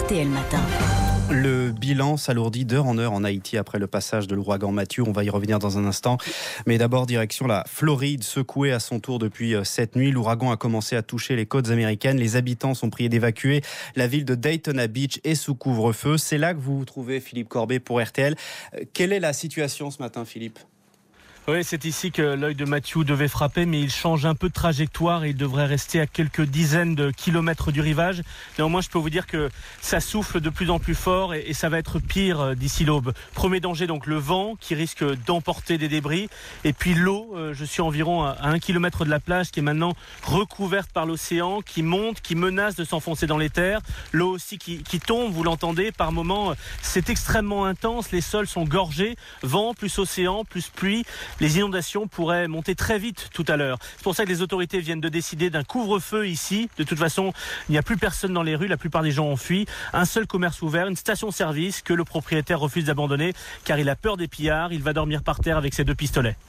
RTL Matin. Le bilan s'alourdit d'heure en heure en Haïti après le passage de l'ouragan Matthew. On va y revenir dans un instant. Mais d'abord, direction la Floride, secouée à son tour depuis cette nuit. L'ouragan a commencé à toucher les côtes américaines. Les habitants sont priés d'évacuer. La ville de Daytona Beach est sous couvre-feu. C'est là que vous vous trouvez, Philippe Corbet, pour RTL. Quelle est la situation ce matin, Philippe ? Oui, c'est ici que l'œil de Matthew devait frapper, mais il change un peu de trajectoire et il devrait rester à quelques dizaines de kilomètres du rivage. Néanmoins, je peux vous dire que ça souffle de plus en plus fort et ça va être pire d'ici l'aube. Premier danger, donc le vent qui risque d'emporter des débris. Et puis l'eau, je suis environ à 1 kilomètre de la plage qui est maintenant recouverte par l'océan, qui monte, qui menace de s'enfoncer dans les terres. L'eau aussi qui tombe, vous l'entendez, par moments, c'est extrêmement intense. Les sols sont gorgés, vent plus océan plus pluie. Les inondations pourraient monter très vite tout à l'heure. C'est pour ça que les autorités viennent de décider d'un couvre-feu ici. De toute façon, il n'y a plus personne dans les rues. La plupart des gens ont fui. Un seul commerce ouvert, une station-service que le propriétaire refuse d'abandonner car il a peur des pillards. Il va dormir par terre avec ses 2 pistolets.